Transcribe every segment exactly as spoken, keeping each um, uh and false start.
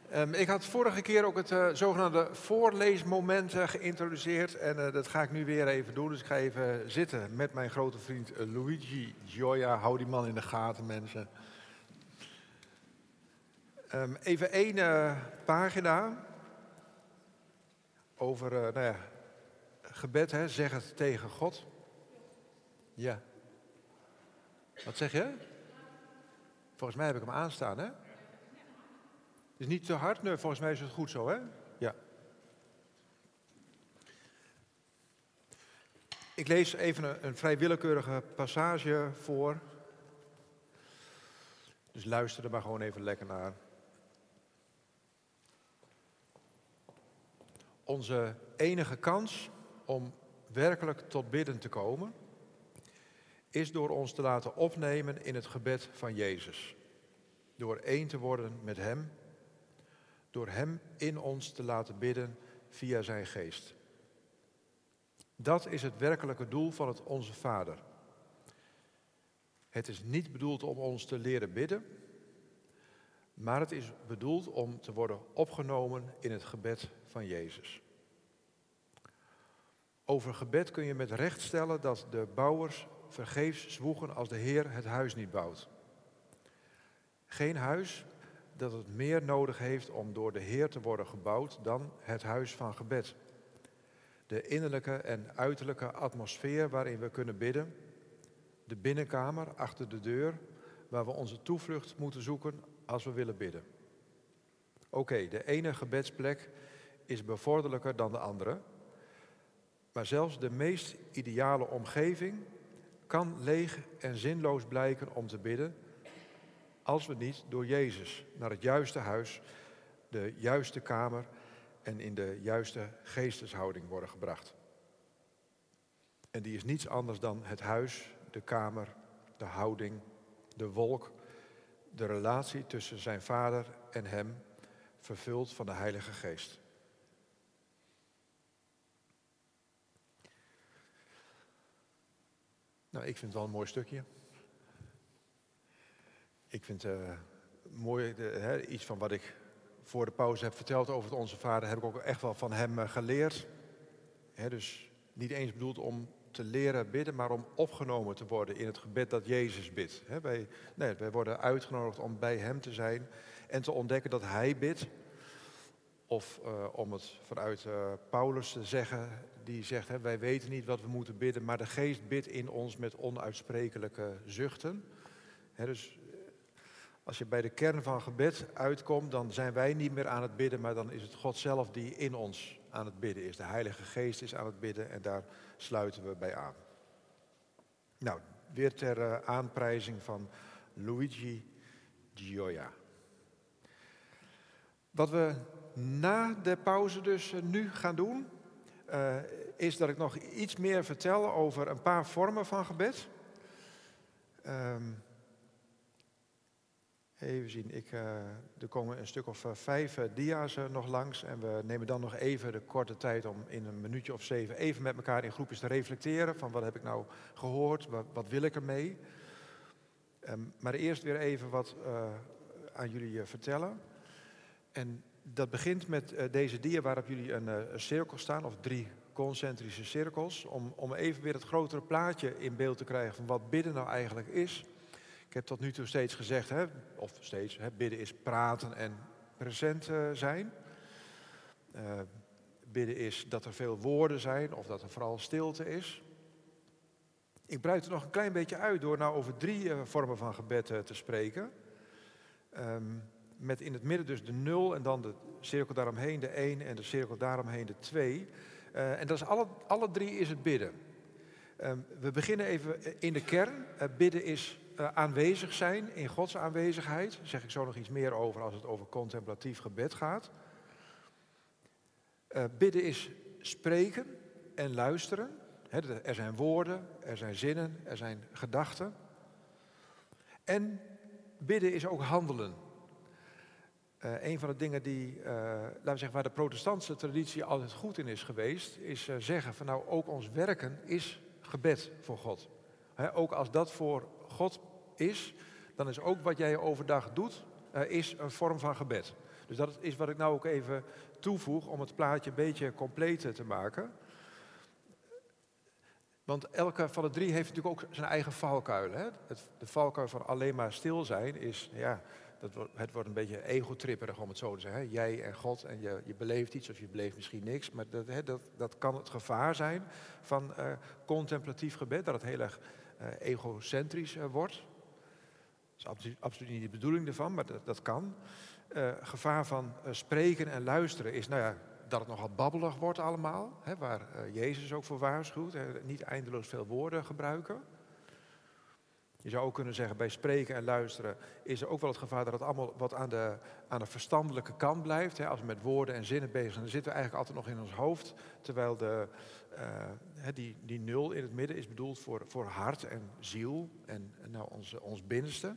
Um, ik had vorige keer ook het uh, zogenaamde voorleesmoment uh, geïntroduceerd. En uh, dat ga ik nu weer even doen. Dus ik ga even zitten met mijn grote vriend uh, Luigi Gioia. Hou die man in de gaten, mensen. Um, even één uh, pagina over uh, nou ja, gebed, hè? Zeg het tegen God. Ja. Wat zeg je? Volgens mij heb ik hem aanstaan, hè? Is niet te hard? Nee, volgens mij is het goed zo, hè? Ja. Ik lees even een, een vrij willekeurige passage voor. Dus luister er maar gewoon even lekker naar. Onze enige kans om werkelijk tot bidden te komen, is door ons te laten opnemen in het gebed van Jezus. Door één te worden met Hem. Door Hem in ons te laten bidden via zijn geest. Dat is het werkelijke doel van het Onze Vader. Het is niet bedoeld om ons te leren bidden, maar het is bedoeld om te worden opgenomen in het gebed van Jezus. Over gebed kun je met recht stellen dat de bouwers vergeefs zwoegen als de Heer het huis niet bouwt. Geen huis dat het meer nodig heeft om door de Heer te worden gebouwd dan het huis van gebed. De innerlijke en uiterlijke atmosfeer waarin we kunnen bidden. De binnenkamer achter de deur waar we onze toevlucht moeten zoeken als we willen bidden. Oké, okay, de ene gebedsplek is bevorderlijker dan de andere. Maar zelfs de meest ideale omgeving kan leeg en zinloos blijken om te bidden, als we niet door Jezus naar het juiste huis, de juiste kamer en in de juiste geesteshouding worden gebracht. En die is niets anders dan het huis, de kamer, de houding, de wolk, de relatie tussen zijn Vader en hem, vervuld van de Heilige Geest. Nou, ik vind het wel een mooi stukje. Ik vind het uh, mooi, de, hè, iets van wat ik voor de pauze heb verteld over het Onze Vader, heb ik ook echt wel van hem uh, geleerd. Hè, dus niet eens bedoeld om te leren bidden, maar om opgenomen te worden in het gebed dat Jezus bidt. Hè, wij, nee, wij worden uitgenodigd om bij hem te zijn en te ontdekken dat hij bidt. Of uh, om het vanuit uh, Paulus te zeggen, die zegt, hè, wij weten niet wat we moeten bidden, maar de Geest bidt in ons met onuitsprekelijke zuchten. Hè, dus als je bij de kern van gebed uitkomt, dan zijn wij niet meer aan het bidden, maar dan is het God zelf die in ons aan het bidden is. De Heilige Geest is aan het bidden en daar sluiten we bij aan. Nou, weer ter uh, aanprijzing van Luigi Gioia. Wat we na de pauze dus uh, nu gaan doen, uh, is dat ik nog iets meer vertel over een paar vormen van gebed. Um, Even zien, ik, uh, er komen een stuk of uh, vijf uh, dia's uh, nog langs. En we nemen dan nog even de korte tijd om in een minuutje of zeven even met elkaar in groepjes te reflecteren. Van wat heb ik nou gehoord, wat, wat wil ik ermee? Um, maar eerst weer even wat uh, aan jullie uh, vertellen. En dat begint met uh, deze dia waarop jullie een, uh, een cirkel staan, of drie concentrische cirkels. Om, om even weer het grotere plaatje in beeld te krijgen van wat bidden nou eigenlijk is. Ik heb tot nu toe steeds gezegd, hè, of steeds, hè, bidden is praten en present uh, zijn. Uh, bidden is dat er veel woorden zijn of dat er vooral stilte is. Ik breid er nog een klein beetje uit door nou over drie uh, vormen van gebed uh, te spreken. Um, met in het midden dus de nul en dan de cirkel daaromheen de één en de cirkel daaromheen de twee. Uh, en dat is alle, alle drie is het bidden. Um, we beginnen even in de kern. Uh, bidden is uh, aanwezig zijn in Gods aanwezigheid. Daar zeg ik zo nog iets meer over als het over contemplatief gebed gaat. Uh, bidden is spreken en luisteren. He, er zijn woorden, er zijn zinnen, er zijn gedachten. En bidden is ook handelen. Uh, een van de dingen die, uh, laten we zeggen, waar de protestantse traditie altijd goed in is geweest, is uh, zeggen van nou ook ons werken is gebed voor God. He, ook als dat voor God is, dan is ook wat jij overdag doet, uh, uh, is een vorm van gebed. Dus dat is wat ik nou ook even toevoeg om het plaatje een beetje compleet te maken. Want elke van de drie heeft natuurlijk ook zijn eigen valkuil. Hè? Het, de valkuil van alleen maar stil zijn is, ja, dat wordt, het wordt een beetje egotripperig om het zo te zeggen. Hè? Jij en God en je, je beleeft iets of je beleeft misschien niks. Maar dat, hè, dat, dat kan het gevaar zijn van uh, contemplatief gebed, dat het heel erg uh, egocentrisch uh, wordt. Dat is absoluut, absoluut niet de bedoeling ervan, maar dat, dat kan. Uh, gevaar van uh, spreken en luisteren is, nou ja, dat het nogal babbelig wordt allemaal, hè, waar uh, Jezus ook voor waarschuwt. Hè, niet eindeloos veel woorden gebruiken. Je zou ook kunnen zeggen, bij spreken en luisteren is er ook wel het gevaar dat het allemaal wat aan de, aan de verstandelijke kant blijft. Hè. Als we met woorden en zinnen bezig zijn, dan zitten we eigenlijk altijd nog in ons hoofd. Terwijl de, uh, die, die nul in het midden is bedoeld voor, voor hart en ziel en, en nou ons, ons binnenste.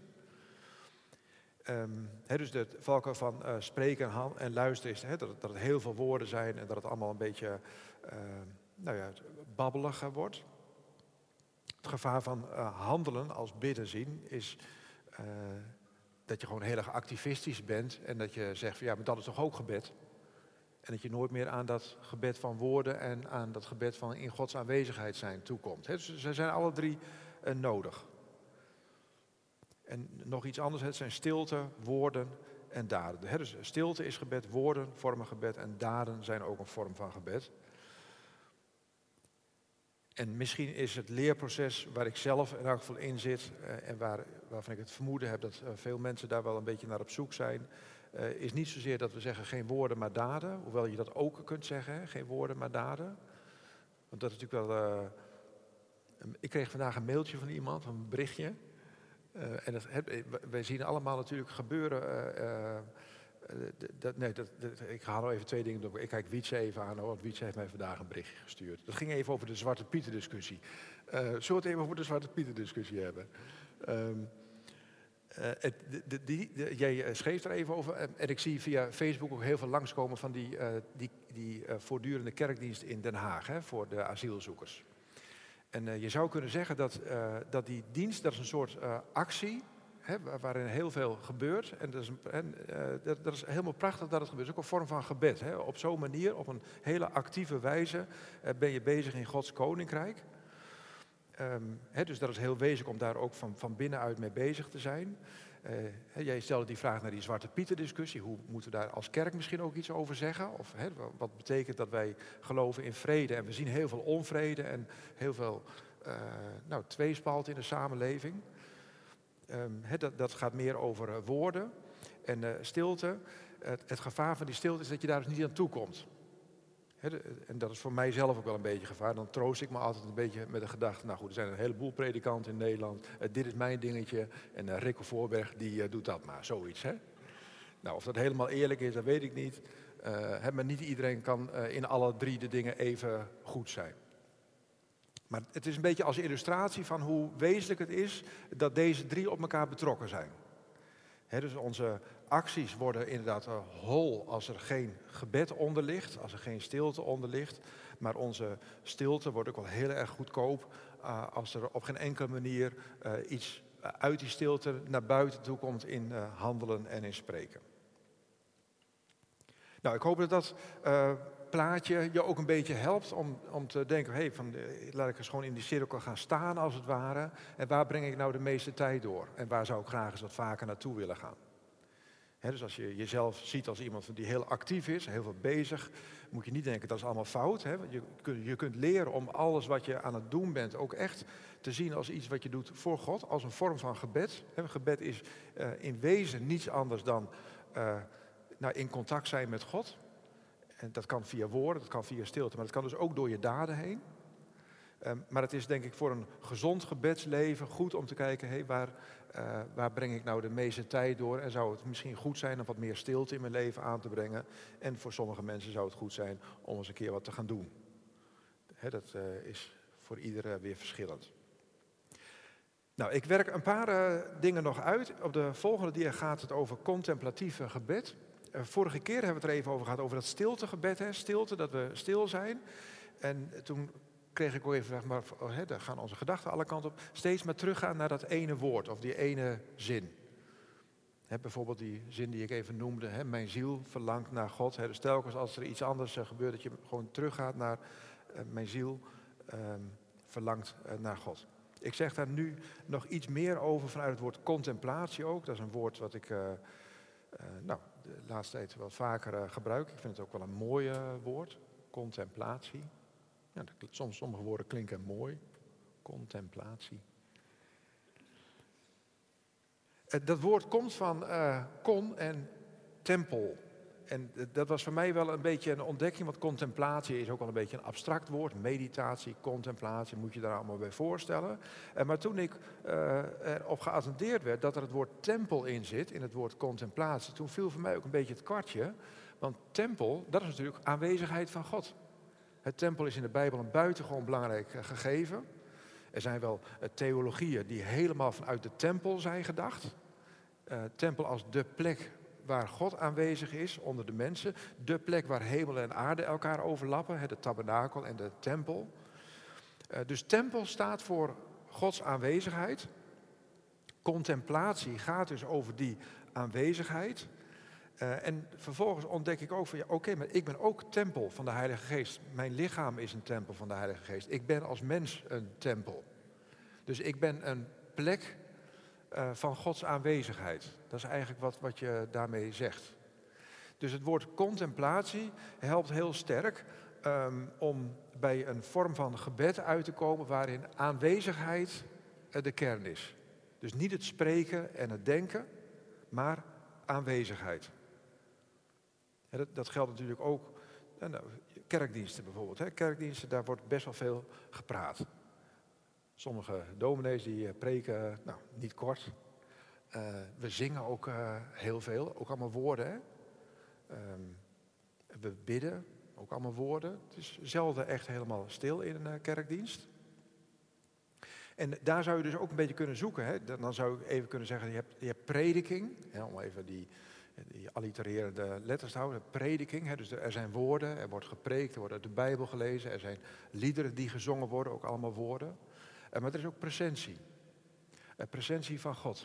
Um, he, dus de valkuil van uh, spreken en, en luisteren is he, dat, het, dat het heel veel woorden zijn en dat het allemaal een beetje uh, nou ja, babbelig wordt. Het gevaar van uh, handelen als bidden zien is uh, dat je gewoon heel erg activistisch bent en dat je zegt van ja, maar dat is toch ook gebed. En dat je nooit meer aan dat gebed van woorden en aan dat gebed van in Gods aanwezigheid zijn toekomt. He, dus ze zijn alle drie uh, nodig. En nog iets anders, het zijn stilte, woorden en daden. He, dus stilte is gebed, woorden vormen gebed en daden zijn ook een vorm van gebed. En misschien is het leerproces waar ik zelf in elk geval in zit uh, en waar, waarvan ik het vermoeden heb dat uh, veel mensen daar wel een beetje naar op zoek zijn, uh, is niet zozeer dat we zeggen geen woorden maar daden, hoewel je dat ook kunt zeggen, hè, geen woorden maar daden. Want dat is natuurlijk wel... Uh, ik kreeg vandaag een mailtje van iemand, een berichtje. Uh, en dat, he, wij zien allemaal natuurlijk gebeuren. Uh, uh, dat, nee, dat, dat, ik ga nou even twee dingen doen. Ik kijk Wietse even aan, want Wietse heeft mij vandaag een berichtje gestuurd. Dat ging even over de Zwarte Pieten discussie. Uh, zullen we het even over de Zwarte Pieten discussie hebben? Um, uh, het, de, de, die, de, jij schreef er even over. En ik zie via Facebook ook heel veel langskomen van die, uh, die, die uh, voortdurende kerkdienst in Den Haag, hè, voor de asielzoekers. En uh, je zou kunnen zeggen dat, uh, dat die dienst, dat is een soort uh, actie, hè, waarin heel veel gebeurt. En, dat is, en uh, dat, dat is helemaal prachtig dat het gebeurt. Het is ook een vorm van gebed. Hè. Op zo'n manier, op een hele actieve wijze, uh, ben je bezig in Gods koninkrijk. Um, hè, dus dat is heel wezenlijk om daar ook van, van binnenuit mee bezig te zijn. Uh, hè, jij stelde die vraag naar die Zwarte Pieten discussie. Hoe moeten we daar als kerk misschien ook iets over zeggen? Of hè, wat betekent dat wij geloven in vrede? En we zien heel veel onvrede en heel veel uh, nou, tweespalt in de samenleving. Um, hè, dat, dat gaat meer over uh, woorden en uh, stilte. Het, het gevaar van die stilte is dat je daar dus niet aan toe komt. He, de, en dat is voor mij zelf ook wel een beetje gevaar. Dan troost ik me altijd een beetje met de gedachte, nou goed, er zijn een heleboel predikanten in Nederland. Uh, dit is mijn dingetje en uh, Rico Voorberg die uh, doet dat maar, zoiets. Hè? Nou, of dat helemaal eerlijk is, dat weet ik niet. Uh, he, maar niet iedereen kan uh, in alle drie de dingen even goed zijn. Maar het is een beetje als illustratie van hoe wezenlijk het is dat deze drie op elkaar betrokken zijn. He, dus onze acties worden inderdaad uh, hol als er geen gebed onder ligt, als er geen stilte onder ligt. Maar onze stilte wordt ook wel heel erg goedkoop uh, als er op geen enkele manier uh, iets uit die stilte naar buiten toe komt in uh, handelen en in spreken. Nou, ik hoop dat dat uh, plaatje je ook een beetje helpt om, om te denken, hey, van, uh, laat ik eens gewoon in die cirkel gaan staan als het ware. En waar breng ik nou de meeste tijd door? En waar zou ik graag eens wat vaker naartoe willen gaan? He, dus als je jezelf ziet als iemand die heel actief is, heel veel bezig, moet je niet denken dat is allemaal fout. He. Je, je kunt leren om alles wat je aan het doen bent ook echt te zien als iets wat je doet voor God, als een vorm van gebed. He, gebed is uh, in wezen niets anders dan uh, nou, in contact zijn met God. En dat kan via woorden, dat kan via stilte, maar dat kan dus ook door je daden heen. Um, maar het is denk ik voor een gezond gebedsleven goed om te kijken, hey, waar, uh, waar breng ik nou de meeste tijd door? En zou het misschien goed zijn om wat meer stilte in mijn leven aan te brengen? En voor sommige mensen zou het goed zijn om eens een keer wat te gaan doen. He, dat uh, is voor iedereen weer verschillend. Nou, ik werk een paar uh, dingen nog uit. Op de volgende dia gaat het over contemplatieve gebed. Uh, vorige keer hebben we het er even over gehad, over dat stiltegebed. Hè? Stilte, dat we stil zijn. En toen kreeg ik ook even vraag, maar oh, hè, daar gaan onze gedachten alle kanten op. Steeds maar teruggaan naar dat ene woord of die ene zin. He, bijvoorbeeld die zin die ik even noemde, he, mijn ziel verlangt naar God. He, dus telkens als er iets anders uh, gebeurt, dat je gewoon teruggaat naar uh, mijn ziel uh, verlangt uh, naar God. Ik zeg daar nu nog iets meer over vanuit het woord contemplatie ook. Dat is een woord wat ik uh, uh, nou, de laatste tijd wel vaker uh, gebruik. Ik vind het ook wel een mooi uh, woord, contemplatie. Ja, dat, soms sommige woorden klinken mooi, contemplatie. Dat woord komt van uh, kon en tempel. En dat was voor mij wel een beetje een ontdekking, want contemplatie is ook wel een beetje een abstract woord. Meditatie, contemplatie, moet je daar allemaal bij voorstellen. Uh, maar toen ik uh, erop geattendeerd werd dat er het woord tempel in zit, in het woord contemplatie, toen viel voor mij ook een beetje het kwartje. Want tempel, dat is natuurlijk aanwezigheid van God. Het tempel is in de Bijbel een buitengewoon belangrijk uh, gegeven. Er zijn wel uh, theologieën die helemaal vanuit de tempel zijn gedacht. Uh, tempel als de plek waar God aanwezig is onder de mensen. De plek waar hemel en aarde elkaar overlappen. Hè, de tabernakel en de tempel. Uh, dus tempel staat voor Gods aanwezigheid. Contemplatie gaat dus over die aanwezigheid. Uh, en vervolgens ontdek ik ook van, ja, oké, okay, maar ik ben ook tempel van de Heilige Geest. Mijn lichaam is een tempel van de Heilige Geest. Ik ben als mens een tempel. Dus ik ben een plek uh, van Gods aanwezigheid. Dat is eigenlijk wat, wat je daarmee zegt. Dus het woord contemplatie helpt heel sterk um, om bij een vorm van gebed uit te komen waarin aanwezigheid uh, de kern is. Dus niet het spreken en het denken, maar aanwezigheid. Ja, dat, dat geldt natuurlijk ook, nou, kerkdiensten bijvoorbeeld. Hè. Kerkdiensten, daar wordt best wel veel gepraat. Sommige dominees die preken, nou, niet kort. Uh, we zingen ook uh, heel veel, ook allemaal woorden. Hè. Um, we bidden, ook allemaal woorden. Het is zelden echt helemaal stil in een uh, kerkdienst. En daar zou je dus ook een beetje kunnen zoeken. Hè. Dan zou ik even kunnen zeggen, je hebt, je hebt prediking, hè, om even die... die allitererende letters te houden, prediking. Hè, dus er zijn woorden, er wordt gepreekt, er wordt uit de Bijbel gelezen, er zijn liederen die gezongen worden, ook allemaal woorden. Uh, maar er is ook presentie. Uh, presentie van God.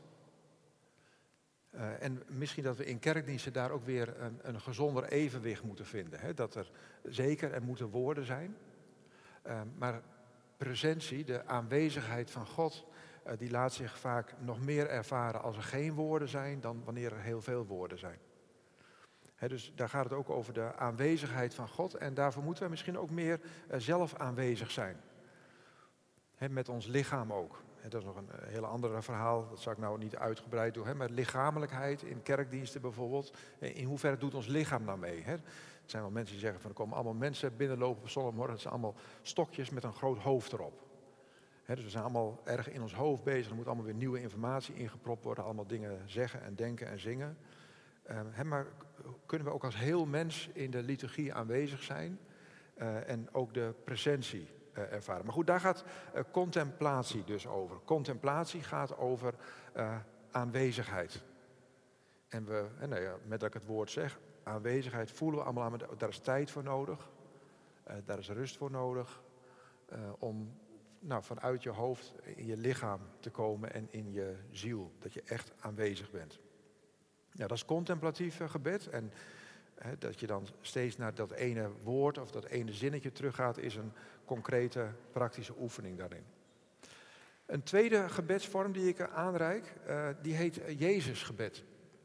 Uh, en misschien dat we in kerkdiensten daar ook weer een, een gezonder evenwicht moeten vinden. Hè, dat er zeker, er moeten woorden zijn, uh, maar presentie, de aanwezigheid van God, Uh, die laat zich vaak nog meer ervaren als er geen woorden zijn dan wanneer er heel veel woorden zijn. He, dus daar gaat het ook over de aanwezigheid van God en daarvoor moeten we misschien ook meer uh, zelf aanwezig zijn. He, met ons lichaam ook. He, dat is nog een uh, hele andere verhaal, dat zal ik nou niet uitgebreid doen. He, maar lichamelijkheid in kerkdiensten bijvoorbeeld, in hoeverre doet ons lichaam nou mee? He? Er zijn wel mensen die zeggen van er komen allemaal mensen binnenlopen op zondagmorgen, het zijn allemaal stokjes met een groot hoofd erop. He, dus we zijn allemaal erg in ons hoofd bezig. Er moet allemaal weer nieuwe informatie ingepropt worden. Allemaal dingen zeggen en denken en zingen. Uh, he, maar kunnen we ook als heel mens in de liturgie aanwezig zijn. Uh, en ook de presentie uh, ervaren. Maar goed, daar gaat uh, contemplatie dus over. Contemplatie gaat over uh, aanwezigheid. En we, en nou ja, met dat ik het woord zeg, aanwezigheid voelen we allemaal aan. Daar is tijd voor nodig. Uh, daar is rust voor nodig. Uh, om... Nou, vanuit je hoofd in je lichaam te komen en in je ziel. Dat je echt aanwezig bent. Ja, dat is contemplatief uh, gebed. En hè, dat je dan steeds naar dat ene woord of dat ene zinnetje teruggaat, is een concrete praktische oefening daarin. Een tweede gebedsvorm die ik aanreik, uh, die heet Jezusgebed.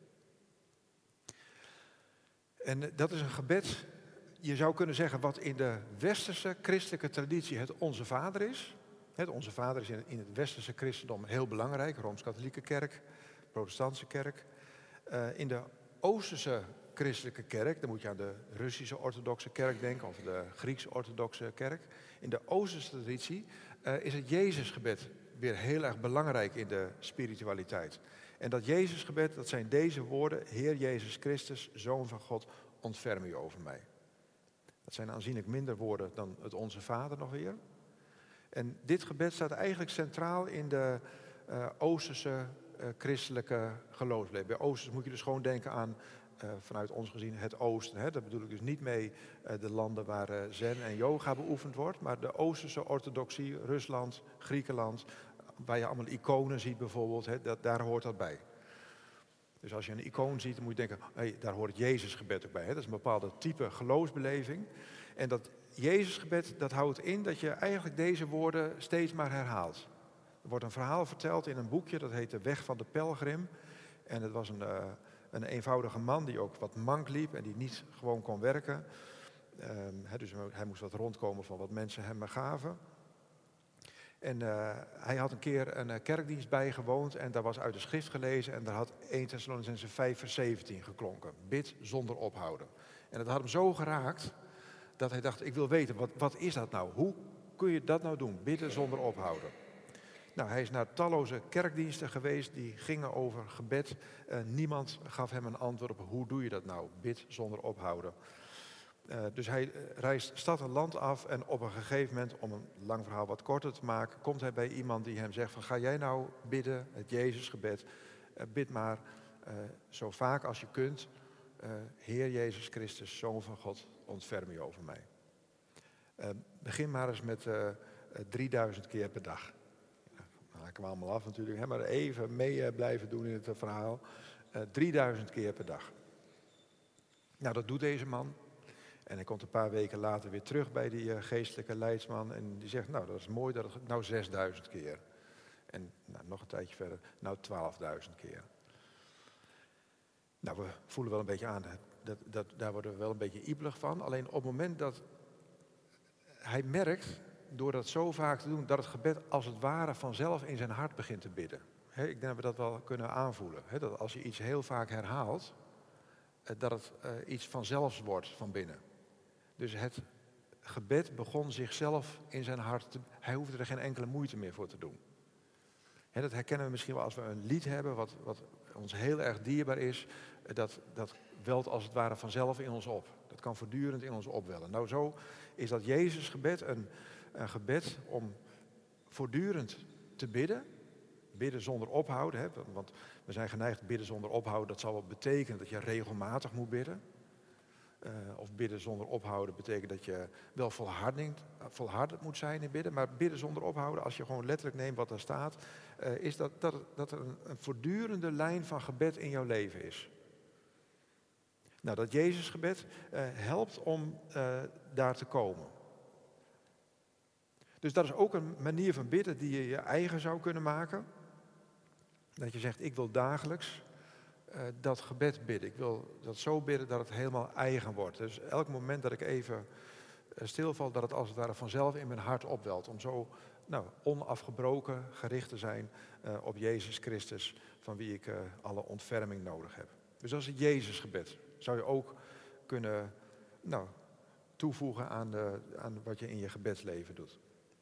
En uh, dat is een gebed, je zou kunnen zeggen, wat in de westerse christelijke traditie het Onze Vader is. Het Onze Vader is in het westerse christendom heel belangrijk. Rooms-Katholieke kerk, protestantse kerk. Uh, in de oosterse christelijke kerk, dan moet je aan de Russische orthodoxe kerk denken, of de Grieks-orthodoxe kerk. In de oosterse traditie uh, is het Jezusgebed weer heel erg belangrijk in de spiritualiteit. En dat Jezusgebed, dat zijn deze woorden: Heer Jezus Christus, Zoon van God, ontferm u over mij. Dat zijn aanzienlijk minder woorden dan het Onze Vader nog weer. En dit gebed staat eigenlijk centraal in de uh, Oosterse uh, christelijke geloofsleven. Bij Oosters moet je dus gewoon denken aan, uh, vanuit ons gezien, het Oosten. Hè. Daar bedoel ik dus niet mee uh, de landen waar uh, zen en yoga beoefend wordt, maar de Oosterse orthodoxie, Rusland, Griekenland, waar je allemaal iconen ziet bijvoorbeeld, hè, dat, daar hoort dat bij. Dus als je een icoon ziet, dan moet je denken, hey, daar hoort het Jezusgebed ook bij. Hè? Dat is een bepaalde type geloofsbeleving. En dat Jezusgebed, dat houdt in dat je eigenlijk deze woorden steeds maar herhaalt. Er wordt een verhaal verteld in een boekje, dat heet De Weg van de Pelgrim. En het was een, uh, een eenvoudige man die ook wat mank liep en die niet gewoon kon werken. Um, he, dus hij moest wat rondkomen van wat mensen hem gaven. En uh, hij had een keer een uh, kerkdienst bijgewoond en daar was uit de schrift gelezen en daar had Eerste Thessalonicenzen vijf vers zeventien geklonken. Bid zonder ophouden. En dat had hem zo geraakt dat hij dacht, ik wil weten, wat, wat is dat nou? Hoe kun je dat nou doen? Bidden zonder ophouden. Nou, hij is naar talloze kerkdiensten geweest die gingen over gebed. Uh, niemand gaf hem een antwoord op hoe doe je dat nou? Bid zonder ophouden. Uh, dus hij reist stad en land af en op een gegeven moment, om een lang verhaal wat korter te maken, komt hij bij iemand die hem zegt van ga jij nou bidden, het Jezusgebed, uh, bid maar uh, zo vaak als je kunt, uh, Heer Jezus Christus, Zoon van God, ontferm je over mij. Uh, begin maar eens met uh, uh, drieduizend keer per dag. Dan haken we allemaal af natuurlijk, hè, maar even mee uh, blijven doen in het uh, verhaal. Uh, drieduizend keer per dag. Nou, dat doet deze man. En hij komt een paar weken later weer terug bij die uh, geestelijke leidsman. En die zegt, nou dat is mooi, dat het nou zesduizend keer. En nou, nog een tijdje verder, nou twaalfduizend keer. Nou, we voelen wel een beetje aan, dat, dat, daar worden we wel een beetje iebelig van. Alleen op het moment dat hij merkt, door dat zo vaak te doen, dat het gebed als het ware vanzelf in zijn hart begint te bidden. He, ik denk dat we dat wel kunnen aanvoelen. He, dat als je iets heel vaak herhaalt, dat het uh, iets vanzelfs wordt van binnen. Dus het gebed begon zichzelf in zijn hart te... Hij hoefde er geen enkele moeite meer voor te doen. He, dat herkennen we misschien wel als we een lied hebben, wat, wat ons heel erg dierbaar is. Dat, dat welt als het ware vanzelf in ons op. Dat kan voortdurend in ons opwellen. Nou, zo is dat Jezusgebed een, een gebed om voortdurend te bidden. Bidden zonder ophouden, hè? Want we zijn geneigd bidden zonder ophouden. Dat zal wel betekenen dat je regelmatig moet bidden. Uh, of bidden zonder ophouden betekent dat je wel volharding, volhardend moet zijn in bidden. Maar bidden zonder ophouden, als je gewoon letterlijk neemt wat er staat, uh, is dat, dat, dat er een, een voortdurende lijn van gebed in jouw leven is. Nou, dat Jezusgebed uh, helpt om uh, daar te komen. Dus dat is ook een manier van bidden die je je eigen zou kunnen maken. Dat je zegt, ik wil dagelijks uh, dat gebed bidden. Ik wil dat zo bidden dat het helemaal eigen wordt. Dus elk moment dat ik even uh, stilval, dat het als het ware vanzelf in mijn hart opwelt. Om zo nou, onafgebroken gericht te zijn uh, op Jezus Christus, van wie ik uh, alle ontferming nodig heb. Dus dat is het Jezusgebed. Zou je ook kunnen nou, toevoegen aan, de, aan wat je in je gebedsleven doet.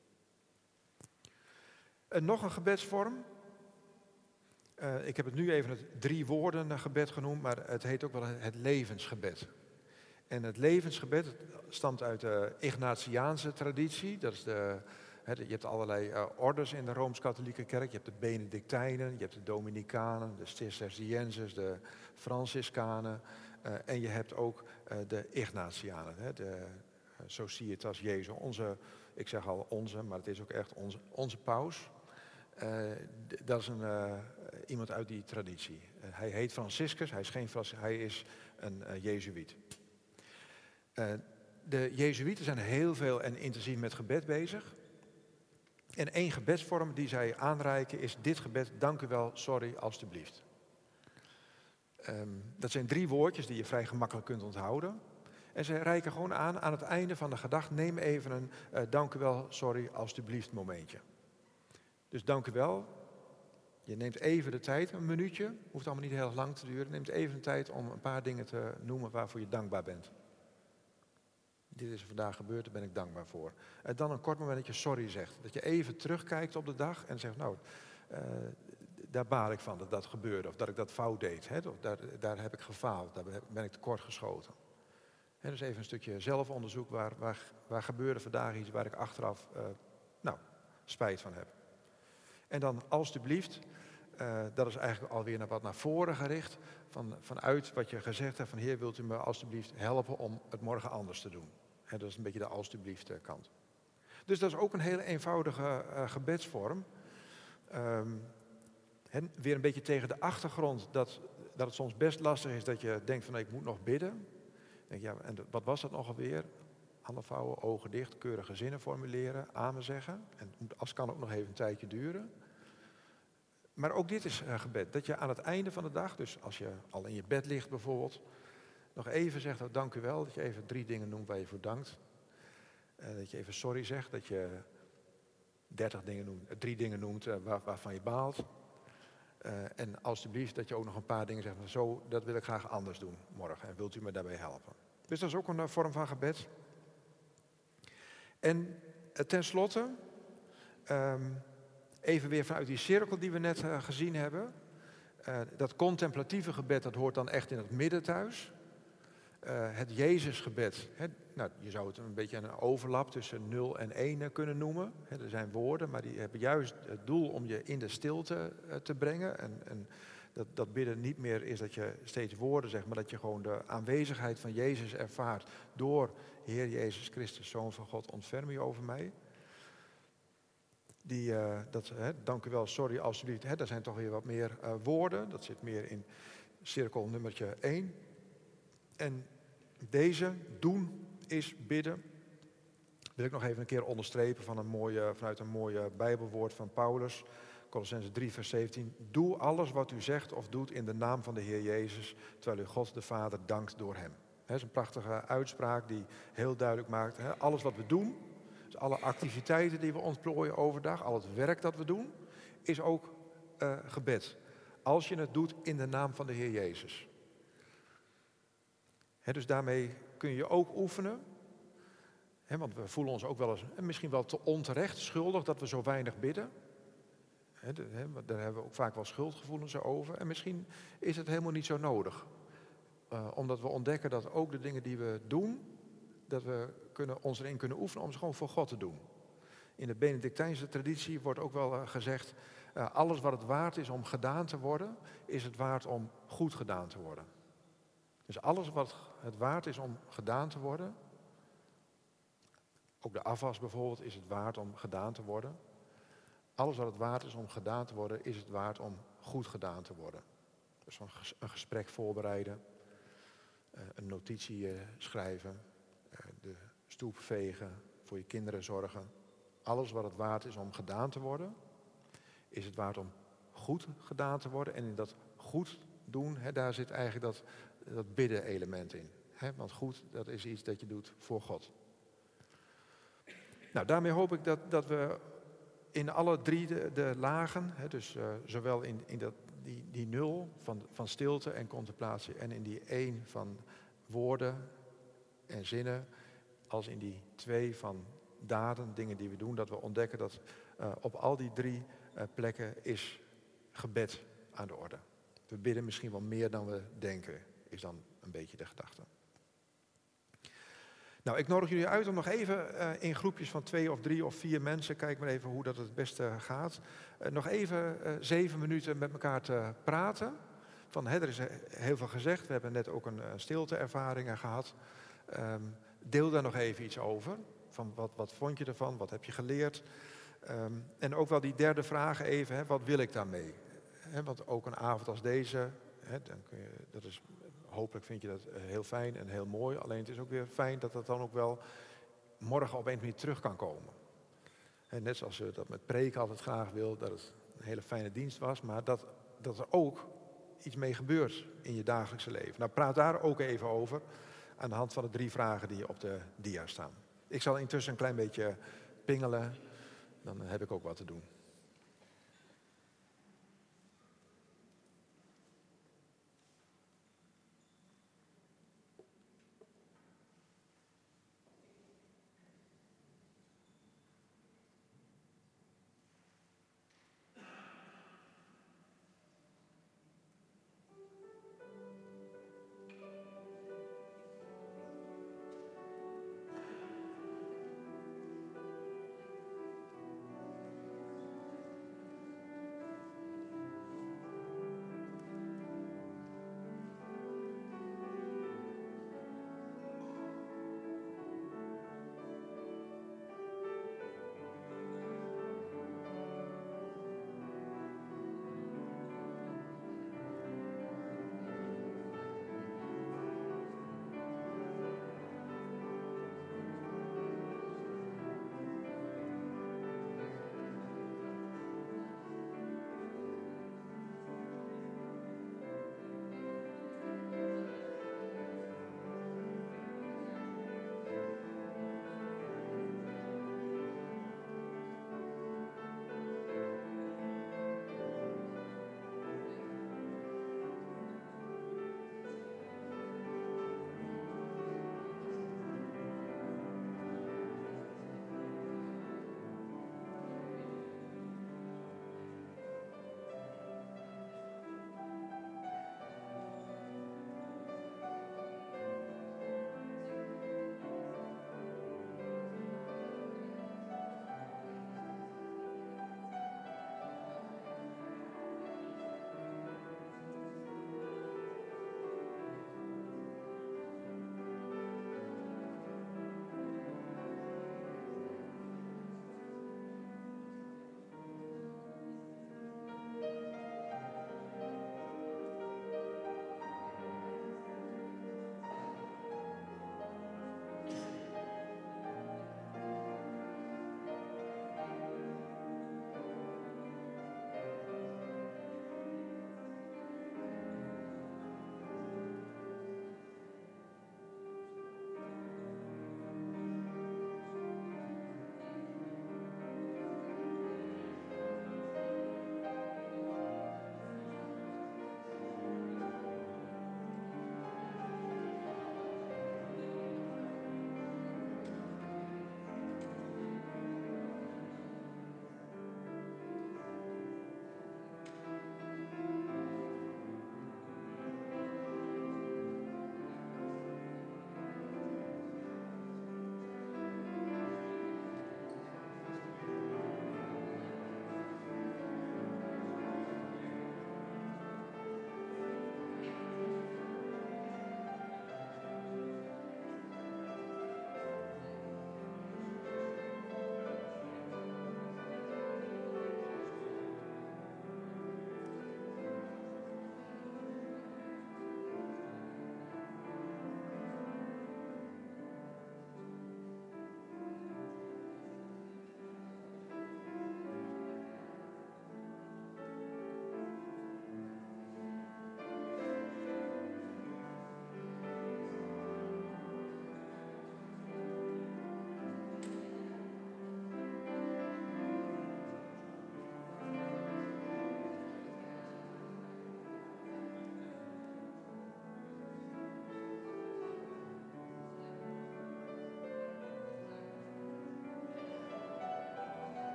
En nog een gebedsvorm. Uh, ik heb het nu even het drie woorden gebed genoemd, maar het heet ook wel het levensgebed. En het levensgebed stamt uit de Ignatiaanse traditie. Dat is de, he, je hebt allerlei uh, orders in de Rooms-Katholieke Kerk. Je hebt de Benedictijnen, je hebt de Dominicanen, de Cisterciënzers, de Franciscanen. Uh, en je hebt ook uh, de Ignatianen, he, de uh, Societas Jesu. Onze, ik zeg al onze, maar het is ook echt onze, onze paus. Uh, d- dat is een, uh, iemand uit die traditie. Uh, hij heet Franciscus, hij is, geen Frans, hij is een uh, Jezuïet. Uh, de Jezuïeten zijn heel veel en intensief met gebed bezig. En één gebedsvorm die zij aanreiken is dit gebed, dank u wel, sorry, alstublieft. Um, dat zijn drie woordjes die je vrij gemakkelijk kunt onthouden. En zij reiken gewoon aan, aan het einde van de gedachte, neem even een uh, dank u wel, sorry, alstublieft momentje. Dus dank u wel. Je neemt even de tijd, een minuutje, hoeft allemaal niet heel lang te duren. Neemt even de tijd om een paar dingen te noemen waarvoor je dankbaar bent. Dit is vandaag gebeurd, daar ben ik dankbaar voor. En dan een kort moment dat je sorry zegt. Dat je even terugkijkt op de dag en zegt, nou, uh, daar baal ik van dat dat gebeurde. Of dat ik dat fout deed. Hè? Of daar, daar heb ik gefaald, daar ben ik tekort geschoten. Hè, dus even een stukje zelfonderzoek. Waar, waar, waar gebeurde vandaag iets waar ik achteraf uh, nou, spijt van heb. En dan alstublieft, uh, dat is eigenlijk alweer naar wat naar voren gericht. Van, vanuit wat je gezegd hebt van Heer, wilt u me alstublieft helpen om het morgen anders te doen. He, dat is een beetje de alstublieft kant. Dus dat is ook een hele eenvoudige uh, gebedsvorm. Um, he, weer een beetje tegen de achtergrond dat dat het soms best lastig is dat je denkt van ik moet nog bidden. Denk, ja, en wat was dat nog alweer? Handen vouwen, ogen dicht, keurige zinnen formuleren, amen zeggen. En als kan ook nog even een tijdje duren. Maar ook dit is uh, gebed. Dat je aan het einde van de dag, dus als je al in je bed ligt bijvoorbeeld, nog even zegt, oh, dank u wel. Dat je even drie dingen noemt waar je voor dankt. Uh, dat je even sorry zegt, dat je dertig dingen noemt, drie dingen noemt uh, waar, waarvan je baalt. Uh, en alsjeblieft dat je ook nog een paar dingen zegt, zo, dat wil ik graag anders doen morgen. En wilt u me daarbij helpen? Dus dat is ook een uh, vorm van gebed. En uh, tenslotte, um, even weer vanuit die cirkel die we net uh, gezien hebben. Uh, dat contemplatieve gebed, dat hoort dan echt in het midden thuis. Uh, het Jezusgebed, hè, nou, je zou het een beetje een overlap tussen nul en één kunnen noemen. Hè, er zijn woorden, maar die hebben juist het doel om je in de stilte uh, te brengen. En, en dat, dat bidden niet meer is dat je steeds woorden zegt, maar dat je gewoon de aanwezigheid van Jezus ervaart door Heer Jezus Christus, Zoon van God, ontferm u over mij. Die, uh, dat, hè, dank u wel, sorry, alsjeblieft. Hè, daar zijn toch weer wat meer uh, woorden. Dat zit meer in cirkel nummertje één. En deze, doen, is bidden, wil ik nog even een keer onderstrepen van een mooie, vanuit een mooie Bijbelwoord van Paulus. Kolossenzen drie, vers zeventien. Doe alles wat u zegt of doet in de naam van de Heer Jezus, terwijl u God de Vader dankt door hem. Dat is een prachtige uitspraak die heel duidelijk maakt, hè, alles wat we doen, dus alle activiteiten die we ontplooien overdag, al het werk dat we doen, is ook uh, gebed. Als je het doet in de naam van de Heer Jezus. He, dus daarmee kun je ook oefenen. He, want we voelen ons ook wel eens, en misschien wel te onterecht, schuldig dat we zo weinig bidden. He, de, he, daar hebben we ook vaak wel schuldgevoelens over. En misschien is het helemaal niet zo nodig. Uh, omdat we ontdekken dat ook de dingen die we doen, dat we kunnen, ons erin kunnen oefenen om ze gewoon voor God te doen. In de Benedictijnse traditie wordt ook wel uh, gezegd, uh, alles wat het waard is om gedaan te worden, is het waard om goed gedaan te worden. Dus alles wat het waard is om gedaan te worden, ook de afwas bijvoorbeeld, is het waard om gedaan te worden. Alles wat het waard is om gedaan te worden, is het waard om goed gedaan te worden. Dus een gesprek voorbereiden, een notitie schrijven, de stoep vegen, voor je kinderen zorgen. Alles wat het waard is om gedaan te worden, is het waard om goed gedaan te worden. En in dat goed doen, hè, daar zit eigenlijk dat... dat bidden-element in. Hè? Want goed, dat is iets dat je doet voor God. Nou, daarmee hoop ik dat, dat we in alle drie de, de lagen, hè, dus uh, zowel in, in dat, die, die nul van, van stilte en contemplatie en in die één van woorden en zinnen, als in die twee van daden, dingen die we doen, dat we ontdekken dat uh, op al die drie uh, plekken is gebed aan de orde. We bidden misschien wel meer dan we denken, is dan een beetje de gedachte. Nou, ik nodig jullie uit om nog even uh, in groepjes van twee of drie of vier mensen, kijk maar even hoe dat het beste gaat, uh, nog even uh, zeven minuten met elkaar te praten. Van, hè, er is heel veel gezegd, we hebben net ook een uh, stilteervaring gehad. Um, deel daar nog even iets over. Van wat, wat vond je ervan, wat heb je geleerd? Um, en ook wel die derde vraag even, hè, wat wil ik daarmee? He, want ook een avond als deze, he, dan kun je, dat is, hopelijk vind je dat heel fijn en heel mooi. Alleen het is ook weer fijn dat dat dan ook wel morgen opeens weer terug kan komen. He, net zoals je dat met preken altijd graag wil, dat het een hele fijne dienst was. Maar dat, dat er ook iets mee gebeurt in je dagelijkse leven. Nou, praat daar ook even over aan de hand van de drie vragen die op de dia staan. Ik zal intussen een klein beetje pingelen, dan heb ik ook wat te doen.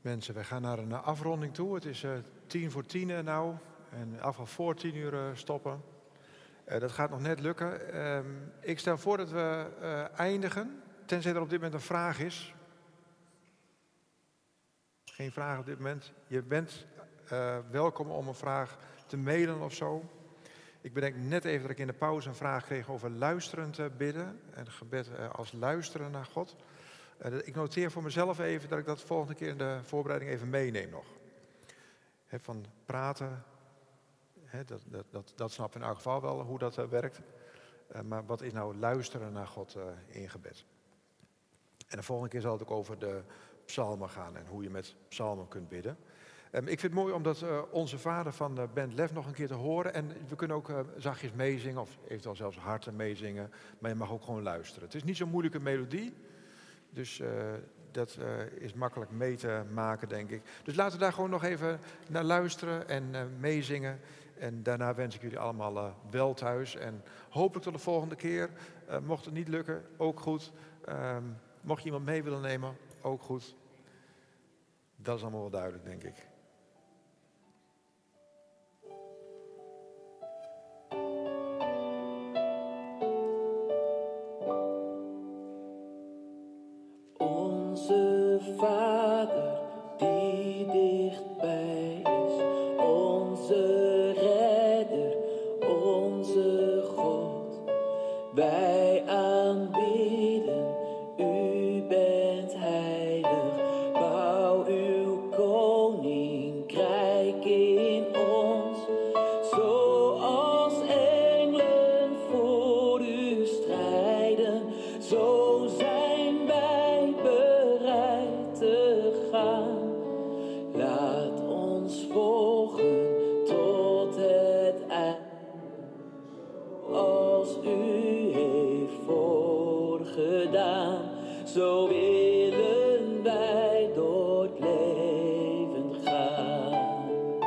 Mensen, we gaan naar een uh, afronding toe. Het is uh, tien voor tien uh, nou. En afval voor tien uur uh, stoppen. Uh, dat gaat nog net lukken. Uh, ik stel voor dat we uh, eindigen. Tenzij er op dit moment een vraag is. Geen vraag op dit moment. Je bent uh, welkom om een vraag te mailen of zo. Ik bedenk net even dat ik in de pauze een vraag kreeg over luisterend uh, bidden. En gebed uh, als luisteren naar God. Uh, ik noteer voor mezelf even dat ik dat volgende keer in de voorbereiding even meeneem nog. He, van praten, he, dat, dat, dat, dat snapt in elk geval wel hoe dat uh, werkt. Uh, maar wat is nou luisteren naar God uh, in gebed? En de volgende keer zal het ook over de psalmen gaan en hoe je met psalmen kunt bidden. Um, ik vind het mooi om dat uh, Onze Vader van de band Lef nog een keer te horen. En we kunnen ook uh, zachtjes meezingen of eventueel zelfs harder meezingen. Maar je mag ook gewoon luisteren. Het is niet zo'n moeilijke melodie. Dus uh, dat uh, is makkelijk mee te maken, denk ik. Dus laten we daar gewoon nog even naar luisteren en uh, meezingen. En daarna wens ik jullie allemaal uh, wel thuis. En hopelijk tot de volgende keer. Uh, mocht het niet lukken, ook goed. Um, mocht je iemand mee willen nemen, ook goed. Dat is allemaal wel duidelijk, denk ik. Onze Vader die dichtbij is, onze Redder, onze God. Wij aanbidden, u bent heilig, bouw uw koninkrijk in ons. Zoals engelen voor u strijden, zo zijn wij bereid te gaan. Laat ons volgen tot het einde, als u heeft voorgedaan. Zo willen wij door het leven gaan.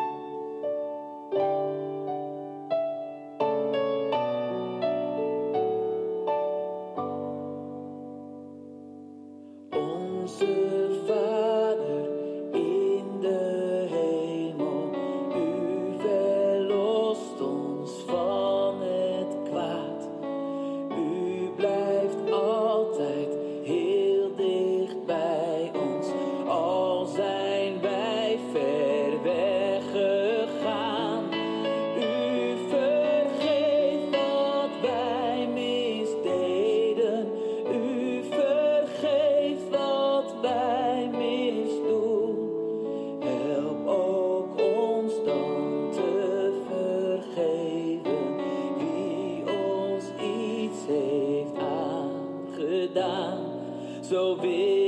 Onze Vader in de hemel, u verlost ons van het kwaad. U blijft altijd heel dicht bij ons, al zijn wij ver weggegaan. U vergeeft wat wij misdeden, u vergeeft wat wij misdoen. Help ook ons dan te vergeven, wie ons iets heeft aangedaan. Zo wil